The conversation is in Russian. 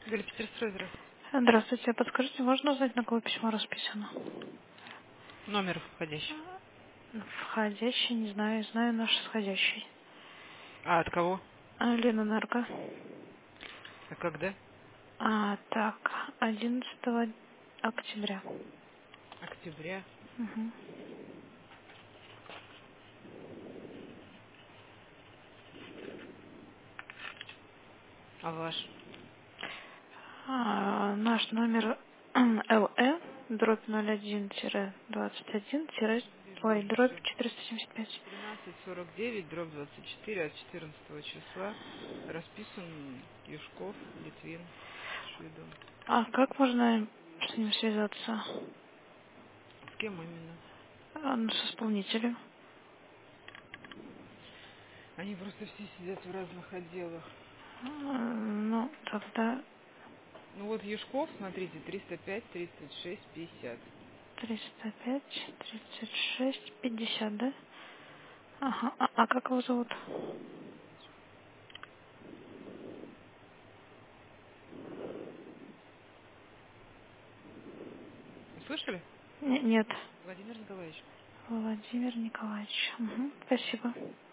Галипетерстрой, здравствуйте. Здравствуйте. Подскажите, можно узнать, на кого письмо расписано? Номер входящий. Входящий, не знаю, знаю наш сходящий. А от кого? Ленэнерго. А когда? Так, 11 октября. Октября. Мгм. А ваш? Наш номер ЛЭ, дробь 01-21, Вижу, ой, вижу, дробь все. 475. 1349, дробь 24 от 14 числа. Расписан Юшков, Литвин, Швидон. Как можно с ним связаться? С кем именно? Ну, с исполнителем. Они просто все сидят в разных отделах. Ну, тогда Ну вот Юшков, смотрите, 305, 36, 50. 305, 36, 50, да? Ага. А как его зовут? Услышали? Нет. Владимир Николаевич. Владимир Николаевич. Мгм. Спасибо.